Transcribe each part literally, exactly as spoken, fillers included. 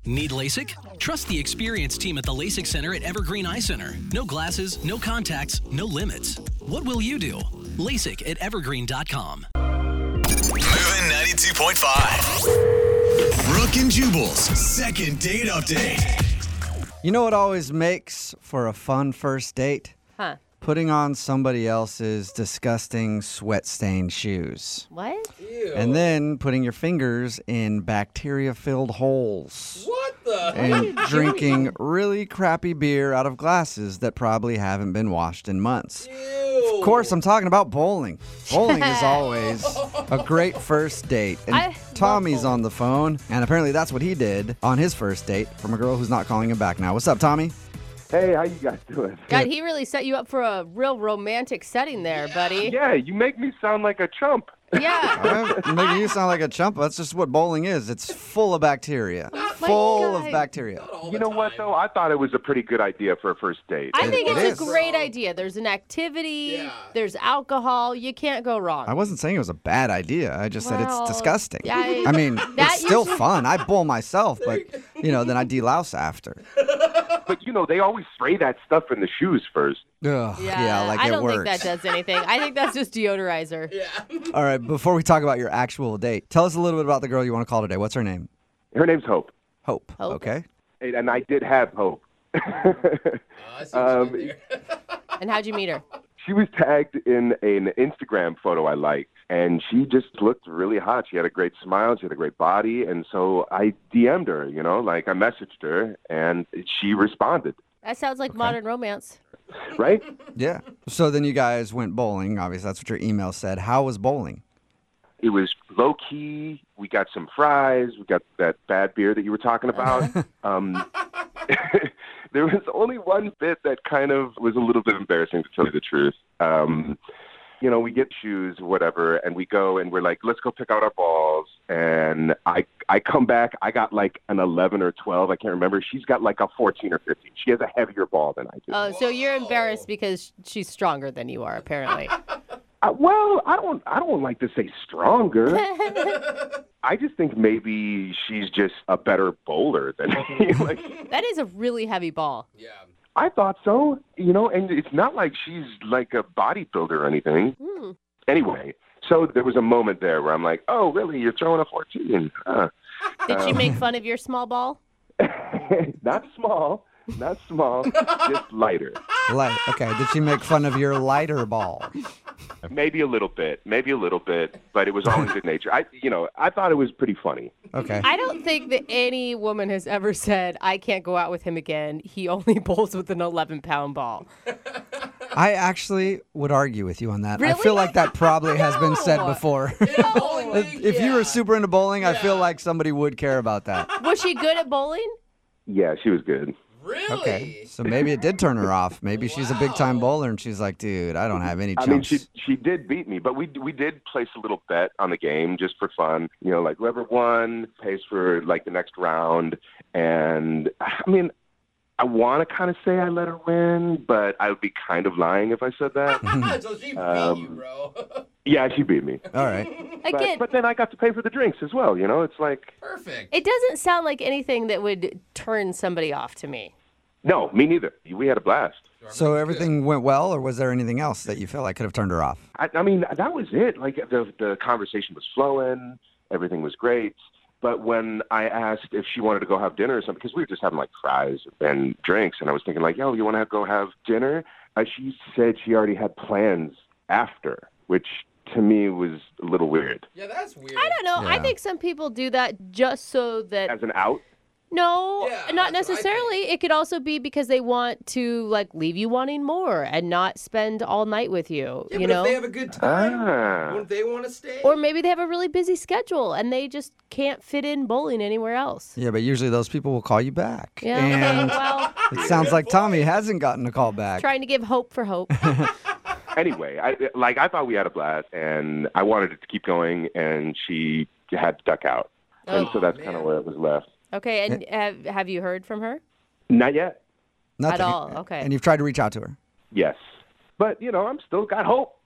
Need LASIK? Trust the experienced team at the LASIK Center at Evergreen Eye Center. No glasses, no contacts, no limits. What will you do? LASIK at evergreen dot com. Moving ninety-two point five. Brooke and Jubal's second date update. You know what always makes for a fun first date? Huh. Putting on somebody else's disgusting sweat-stained shoes. What? Ew. And then putting your fingers in bacteria-filled holes. What the? And drinking really crappy beer out of glasses that probably haven't been washed in months. Ew. Of course, I'm talking about bowling. Bowling is always a great first date. And I love Tommy's bowling. on the phone, and apparently that's what he did on his first date from a girl who's not calling him back now. What's up, Tommy? Hey, how you guys doing? God, he really set you up for a real romantic setting there, buddy. Yeah, you make me sound like a chump. Yeah. I'm making you sound like a chump. That's just what bowling is. It's full of bacteria. my full of God. bacteria. All You the know what, time. though? I thought it was a pretty good idea for a first date. I think It it's is. a great idea. There's an activity. Yeah. There's alcohol. You can't go wrong. I wasn't saying it was a bad idea. I just said Well, it's disgusting. yeah, I- I mean, That it's still usually- fun. I bowl myself, but, you know, then I delouse after. But, you know, they always spray that stuff in the shoes first. Ugh, yeah, like I it don't works. think that does anything. I think that's just deodorizer. Yeah. All right, before we talk about your actual date, tell us a little bit about the girl you want to call today. What's her name? Her name's Hope, Hope. Hope. Okay. and and I did have Hope. Oh, I see what Um, you did there. And how'd you meet her? She was tagged in an Instagram photo I liked, and she just looked really hot. She had a great smile. She had a great body, and so I D M'd her, you know, like I messaged her, and she responded, That sounds like modern romance. right? Yeah. So then you guys went bowling. Obviously, that's what your email said. How was bowling? It was low key. We got some fries. We got that bad beer that you were talking about. um, there was only one bit that kind of was a little bit embarrassing, to tell you the truth. Um, you know, we get shoes, whatever, and we go and we're like, let's go pick out our balls. And I, I come back. I got like an eleven or twelve. I can't remember. She's got like a fourteen or fifteen. She has a heavier ball than I do. Oh, so you're embarrassed because she's stronger than you are, apparently. Uh, well, I don't. I don't like to say stronger. I just think maybe she's just a better bowler than me. Like, That is a really heavy ball. Yeah. I thought so, you know, and it's not like she's like a bodybuilder or anything. Hmm. Anyway, so there was a moment there where I'm like, oh, really? You're throwing a fourteen? Huh. Did she make fun of your small ball? Not small, not small, just lighter. Light. Okay. Did she make fun of your lighter ball? Maybe a little bit, maybe a little bit, but it was all in good nature. I, you know, I thought it was pretty funny. Okay. I don't think that any woman has ever said, I can't go out with him again. He only bowls with an eleven-pound ball. I actually would argue with you on that. I Really? feel like that probably has been said No. before. Yeah, bowling league, If you were yeah. super into bowling, I feel like somebody would care about that. Was she good at bowling? Yeah, she was good. Really? Okay. So maybe it did turn her off. Maybe she's a big time Wow. bowler and she's like, dude, I don't have any I chumps. mean, she she did beat me, but we we did place a little bet on the game just for fun. You know, like whoever won pays for like the next round. And I mean, I want to kind of say I let her win, but I would be kind of lying if I said that. So she beat Um, you, bro. Yeah, she beat me. All right. But, Again, but then I got to pay for the drinks as well. You know, it's like Perfect. it doesn't sound like anything that would turn somebody off to me. no, me neither. We had a blast. So everything went well, or was there anything else that you felt like could have turned her off? I, I mean, that was it. Like the the conversation was flowing, everything was great. But when I asked if she wanted to go have dinner or something, because we were just having like fries and drinks, and I was thinking like, yo, you want to go have dinner? Uh, she said she already had plans after, which to me was a little weird. Yeah, that's weird. I don't know. I Yeah. think some people do that just so that As an out? no, Yeah, not that's what I necessarily. It could also be because they want to like leave you wanting more and not spend all night with you. Yeah, you but know, if they have a good time, Ah. wouldn't they want to stay? or maybe they have a really busy schedule and they just can't fit in bowling anywhere else. Yeah, but usually those people will call you back. Yeah. And well, it sounds like Tommy hasn't gotten a call back. trying to give hope for hope. Anyway, I like I thought we had a blast, and I wanted it to keep going, and she had to duck out, and so Oh, that's man. kind of where it was left. Okay, and have have you heard from her? Not yet. Nothing. all, okay. And you've tried to reach out to her. Yes, but you know, I'm still got hope.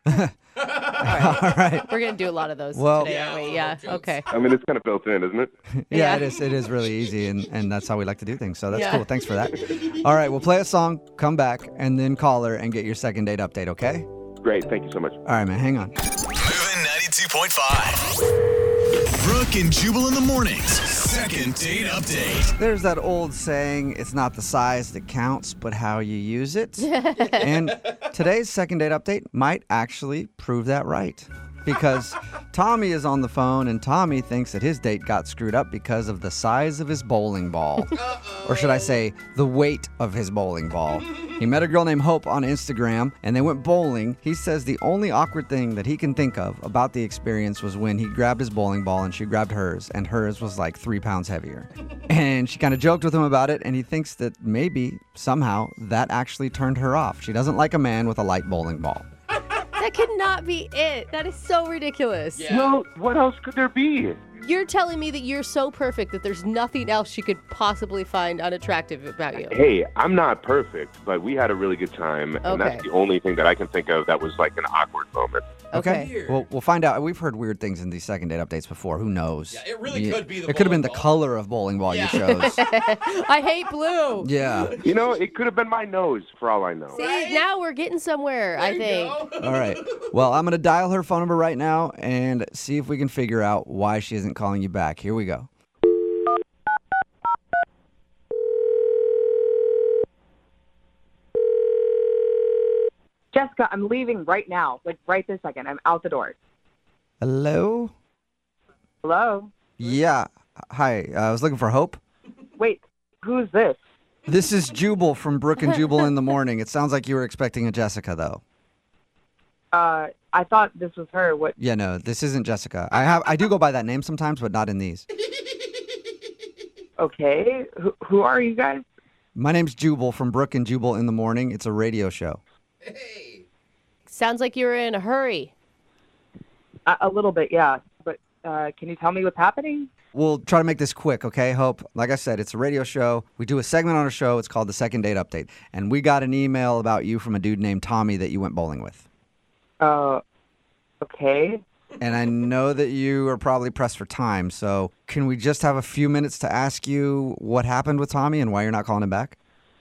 All right. We're gonna do a lot of those Well- today, aren't we? Yeah. jokes. Okay. I mean, it's kind of built in, isn't it? Yeah, Yeah. it is. It is really easy, and, and that's how we like to do things. So that's Yeah. cool. Thanks for that. All right, we'll play a song, come back, and then call her and get your second date update, okay? Great. Thank you so much. All right, man, hang on. Moving ninety-two point five. Brooke and Jubal in the mornings. Second date update. There's that old saying, it's not the size that counts, but how you use it. And today's second date update might actually prove that right. Because Tommy is on the phone, and Tommy thinks that his date got screwed up because of the size of his bowling ball. Or should I say, the weight of his bowling ball. He met a girl named Hope on Instagram, and they went bowling. He says the only awkward thing that he can think of about the experience was when he grabbed his bowling ball and she grabbed hers, and hers was like three pounds heavier. And she kind of joked with him about it, and he thinks that maybe, somehow, that actually turned her off. She doesn't like a man with a light bowling ball. That could not be it. That is so ridiculous. Yeah. Well, what else could there be? You're telling me that you're so perfect that there's nothing else she could possibly find unattractive about you. Hey, I'm not perfect, but we had a really good time, and Okay. that's the only thing that I can think of that was like an awkward moment. Okay. Weird. Well, we'll find out. We've heard weird things in these second date updates before. Who knows? Yeah, it really could be the It could have been the bowling ball. color of bowling ball Yeah. you chose. I hate blue. Yeah. You know, it could have been my nose, for all I know. See, Right? now we're getting somewhere, I There you think. go. All right. Well, I'm going to dial her phone number right now and see if we can figure out why she isn't calling you back. Here we go. Jessica, I'm leaving right now. Like right this second. I'm out the door. Hello? Hello? Yeah. Hi. Uh, I was looking for Hope. Wait, who's this? This is Jubal from Brooke and Jubal in the Morning. It sounds like you were expecting a Jessica, though. Uh, I thought this was her. What? Yeah, no, this isn't Jessica. I have I do go by that name sometimes, but not in these. Okay. Who, who are you guys? My name's Jubal from Brooke and Jubal in the Morning. It's a radio show. Hey. Sounds like you're in a hurry. A, a little bit, yeah. But uh, can you tell me what's happening? We'll try to make this quick, okay, Hope? Like I said, it's a radio show. We do a segment on our show. It's called the Second Date Update. And we got an email about you from a dude named Tommy that you went bowling with. Uh, okay. And I know that you are probably pressed for time, so can we just have a few minutes to ask you what happened with Tommy and why you're not calling him back?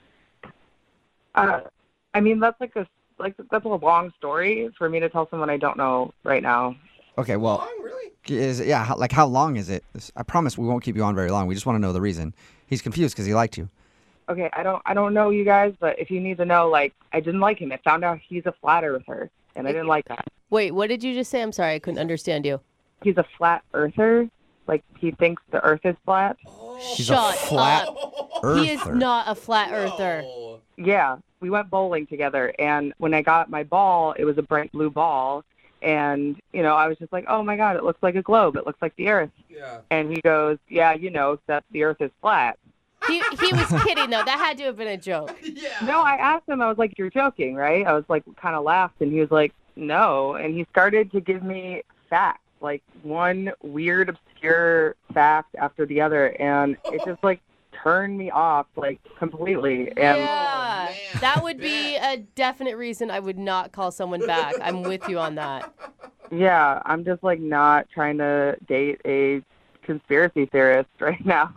Uh, I mean, that's like a like that's a long story for me to tell someone I don't know right now. Okay, well, Long, really? is yeah, how, like how long is it? I promise we won't keep you on very long. We just want to know the reason. He's confused because he liked you. Okay, I don't I don't know you guys, but if you need to know, like, I didn't like him. I found out he's a flat earther, and I didn't like that. Wait, what did you just say? I'm sorry, I couldn't understand you. He's a flat earther. Like, he thinks the earth is flat. He's Shut a flat up. earther. He is not a flat earther. Oh. Yeah, we went bowling together, and when I got my ball, it was a bright blue ball, and, you know, I was just like, oh, my God, it looks like a globe. It looks like the earth. Yeah. And he goes, yeah, you know, except the earth is flat. He he was kidding though. That had to have been a joke. Yeah. No, I asked him, I was like, you're joking, right? I was like, kind of laughed, and he was like, no. And he started to give me facts, like one weird, obscure fact after the other, and it just, like, turned me off, like, completely. And Yeah, man, that would be bad. a definite reason I would not call someone back. I'm with you on that. yeah, I'm just, like, not trying to date a conspiracy theorist right now.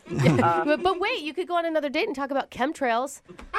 uh, But, but wait, you could go on another date and talk about chemtrails.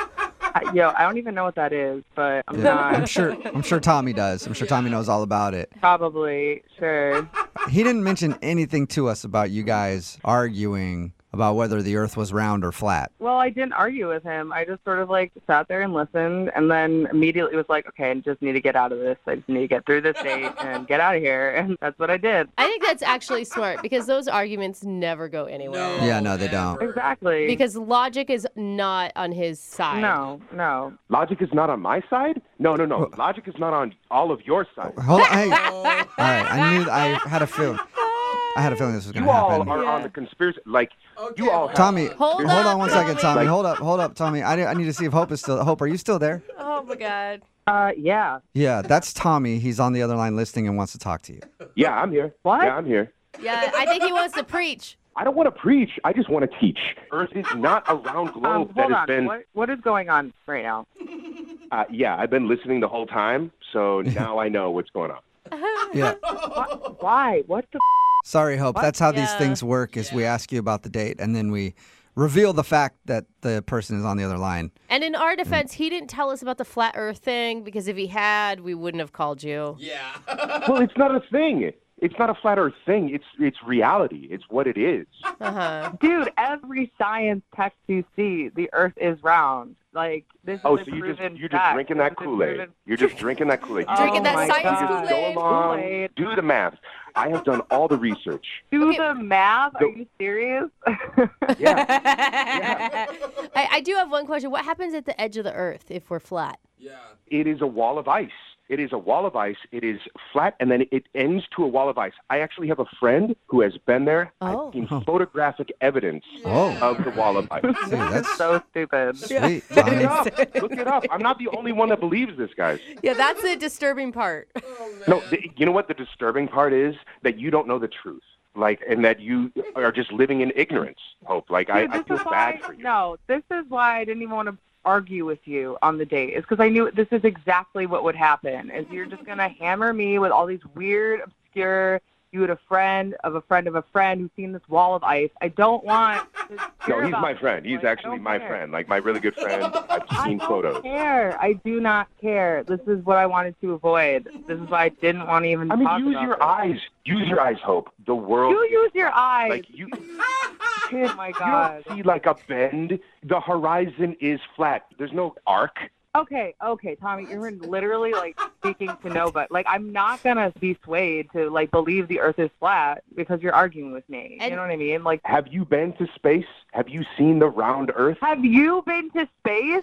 I, you know, I don't even know what that is, but I'm Yeah, not I'm sure. I'm sure Tommy does. I'm sure Tommy knows all about it. probably sure. He didn't mention anything to us about you guys arguing about whether the Earth was round or flat. Well, I didn't argue with him. I just sort of like sat there and listened, and then immediately was like, okay, I just need to get out of this. I just need to get through this date and get out of here, and that's what I did. I think that's actually smart because those arguments never go anywhere. Yeah, no, they don't. never. Exactly. Because logic is not on his side. no, no. Logic is not on my side? No, no, no. Logic is not on all of your sides. Hold on. Hey. Oh. All right. I knew. I had a feeling. I had a feeling this was going You to all happen. are Yeah. on the conspiracy. Like, Okay, you all well, have. Tommy, Hold hold up, on one second, Tommy. Tommy. Hold up, hold up, Tommy. I, I need to see if Hope is still. Hope, are you still there? Oh my God. Uh, yeah. Yeah, that's Tommy. He's on the other line listening and wants to talk to you. Yeah, I'm here. What? Yeah, I'm here. Yeah, I think he wants to preach. I don't want to preach. I just want to teach. Earth is not a round globe Um, that hold has on. been. What what is going on right now? Uh, yeah, I've been listening the whole time. So now I know what's going on. Yeah. What? Why? What the? Sorry, Hope. That's how these Yeah. things work is we ask you about the date and then we reveal the fact that the person is on the other line. And in our defense, he didn't tell us about the flat earth thing because if he had, we wouldn't have called you. Yeah. Well, it's not a thing. It's not a flat earth thing. It's it's reality. It's what it is. Uh-huh. Dude, every science text you see, the Earth is round. Like this Oh, is so a you're just proven you're just fact. drinking This that is a Kool-Aid. proven- You're just drinking that Kool-Aid. You Drinking Oh that my science God. just go Kool-Aid. along, Kool-Aid. do the math. I have done all the research. Do Okay. the math? Are The- you serious? Yeah, I, I do have one question. What happens at the edge of the earth if we're flat? Yeah. it is a wall of ice. It is a wall of ice. It is flat, and then it ends to a wall of ice. I actually have a friend who has been there. Oh. I've seen photographic evidence Oh. of the wall of ice. Dude, that's so stupid. sweet. Look it Tommy. up. Look it up. I'm not the only one that believes this, guys. Yeah, that's the disturbing part. No, the, you know what the disturbing part is? That you don't know the truth. Like, and that you are just living in ignorance, Hope. Like, I, Dude, I this feel is bad why, for you. No, this is why I didn't even want to argue with you on the date. It's because I knew this is exactly what would happen. Is you're just gonna hammer me with all these weird, obscure. You had a friend of a friend of a friend who's seen this wall of ice. I don't want. To hear No, he's about my this. friend. He's Like, I actually don't my care. friend. Like, my really good friend. I've I seen don't photos. care. I do not care. This is what I wanted to avoid. This is why I didn't want to even. I mean, talk use about your this. eyes. Use your eyes, Hope. The world. You use your eyes. Like, you. Oh my You God. don't see like a bend. The horizon is flat. There's no arc. Okay, okay, Tommy, you're literally like speaking to nobody. Like, I'm not gonna be swayed to like believe the Earth is flat because you're arguing with me. And- you know what I mean? Like, Have you been to space? Have you seen the round Earth? have you been to space?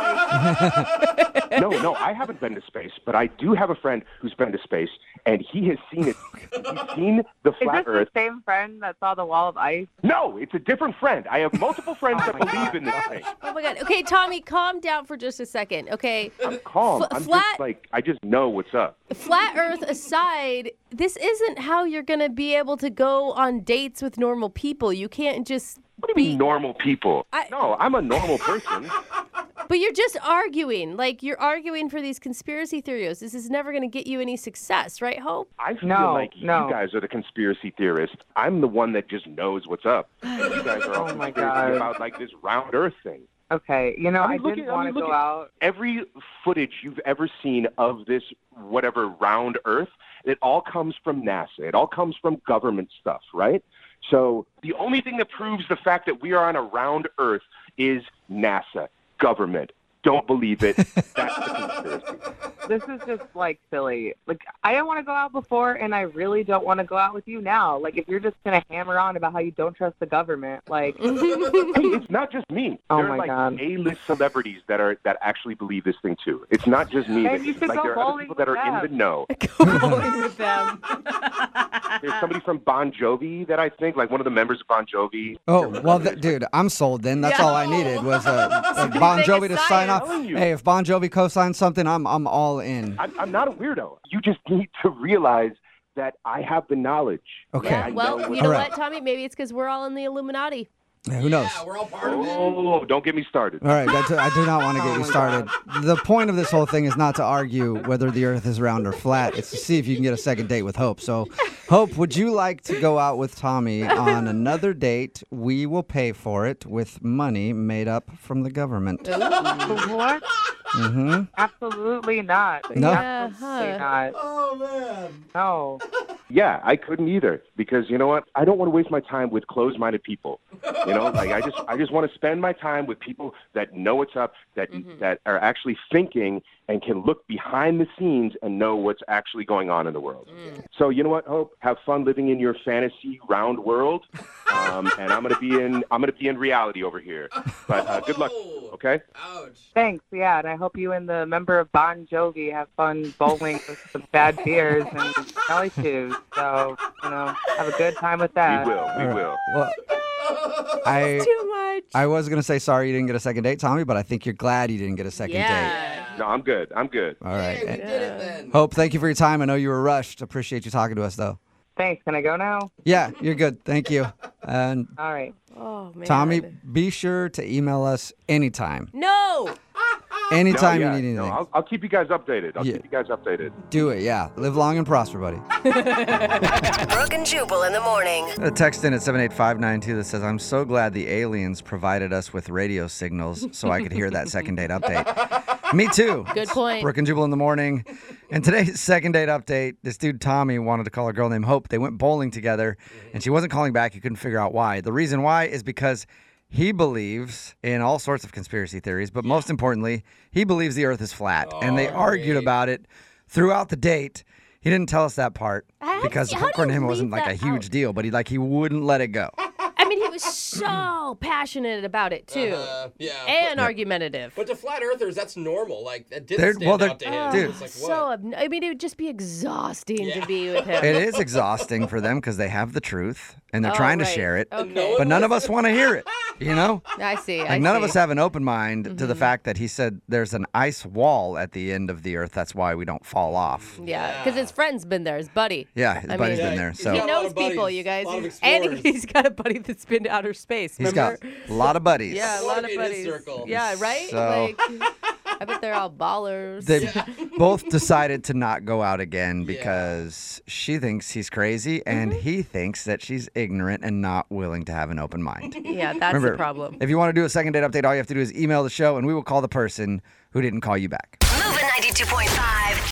No, no, I haven't been to space, but I do have a friend who's been to space, and he has seen it. He's seen the Is flat this Earth. the same friend that saw the wall of ice? No, it's a different friend. I have multiple friends that believe in this thing. Oh my God. Okay, Tommy, calm down for just a second. Okay. I'm calm. F- I'm flat- just like, I just know what's up. Flat Earth aside, this isn't how you're going to be able to go on dates with normal people. You can't just. What do you mean normal people? I- No, I'm a normal person. But you're just arguing. Like, you're arguing for these conspiracy theories. This is never going to get you any success, right, Hope? I feel No, like no. you guys are the conspiracy theorists. I'm the one that just knows what's up. You guys are all Oh my conspiracy God. about like this round Earth thing. Okay, you know, I I, mean, look didn't at- I want mean, to look go at- out. Every footage you've ever seen of this whatever round Earth, it all comes from NASA. It all comes from government stuff, right? So the only thing that proves the fact that we are on a round Earth is NASA, government. Don't believe it. That's the conspiracy. This is just like silly. Like, I didn't want to go out before, and I really don't want to go out with you now. Like, if you're just gonna hammer on about how you don't trust the government, like, Hey, it's not just me. Oh there my are like God. A-list celebrities that are that actually believe this thing too. It's not just me. Then that- you should like go there are other bowling people that with are in them. the know. Go bowling with them. There's somebody from Bon Jovi that I think, like one of the members of Bon Jovi. Oh, well, th- dude, I'm sold then. That's Yeah. all I needed was a, a Bon They Jovi to get sign signed. off. I'm telling you. Hey, if Bon Jovi co-signs something, I'm I'm all in. I'm, I'm not a weirdo. You just need to realize that I have the knowledge. Okay. Yeah, I know well, what's you know All right. what, Tommy? Maybe it's because we're all in the Illuminati. Yeah, who knows? Yeah, we're all part of it. Oh, don't get me started. All right, that's, I do not want to get Oh you my started. The point of this whole thing is not to argue whether the Earth is round or flat. It's to see if you can get a second date with Hope. So, Hope, would you like to go out with Tommy on another date? We will pay for it with money made up from the government. what? Mm-hmm. Absolutely not. No? Yeah, Absolutely huh. not. Oh, man. No. Yeah, I couldn't either because you know what? I don't want to waste my time with closed-minded people. You know, like I just I just want to spend my time with people that know what's up, that that are actually thinking and can look behind the scenes and know what's actually going on in the world. So you know what, Hope? Have fun living in your fantasy round world, um, and I'm gonna be in I'm gonna be in reality over here. But uh, good luck. Okay. Ouch. Thanks, yeah, and I hope you and the member of Bon Jovi have fun bowling with some bad beers and jelly shoes. So, you know, have a good time with We that. will. We will. Well, I Too much. I was gonna say sorry you didn't get a second date, Tommy, but I think you're glad you didn't get a second date. Yeah. No, I'm good. I'm good. All right. Hey, we And- did it then. Hope, thank you for your time. I know you were rushed. Appreciate you talking to us, though. Thanks. Can I go now? Yeah, you're good. Thank you. And All right. Oh, man. Tommy, be sure to email us anytime. No. Anytime No, yeah, you need no, anything. I'll, I'll keep you guys updated. I'll Yeah. keep you guys updated. Do it, yeah. Live long and prosper, buddy. Brooke and Jubal in the morning. A text in at seven eight five nine two that says, I'm so glad the aliens provided us with radio signals so I could hear that second date update. Me too. Good point. Brooke and Jubal in the morning. And today's second date update, this dude Tommy wanted to call a girl named Hope. They went bowling together, and she wasn't calling back. He couldn't figure out why. The reason why is because he believes in all sorts of conspiracy theories, but most importantly, he believes the earth is flat. and they argued about it throughout the date. He didn't tell us that part How because do you- how do according to you him, it wasn't leave like a that huge out? deal, but he like he wouldn't let it go. I mean, he was so passionate about it too, Uh, yeah. and but, argumentative. but to flat earthers, that's normal. Like, that didn't They're- stand well, they're- out to him. dude. It's like, so, what? obn- I mean, it would just be exhausting Yeah. to be with him. It is exhausting for them because they have the truth and they're Oh, trying to right. share it, Okay. but none of us want to hear it. You know? I see. I Like none of see. us have an open mind to the Mhm. fact that he said there's an ice wall at the end of the earth. That's why we don't fall off. Yeah, because his friend's been there, his buddy. Yeah, his I buddy's mean- been there. he's So He got a lot knows of people, buddies, you guys. a lot of And explorers. he's got a buddy that's been to outer space. he's remember? got a lot of buddies. Yeah, a I lot wanna of be in his buddies. circle. Yeah, right? So- Like, I bet they're all ballers. They both decided to not go out again because she thinks he's crazy and Mm-hmm. he thinks that she's ignorant and not willing to have an open mind. yeah, that's Remember, the problem. If you want to do a second date update, all you have to do is email the show and we will call the person who didn't call you back. Moving ninety-two point five.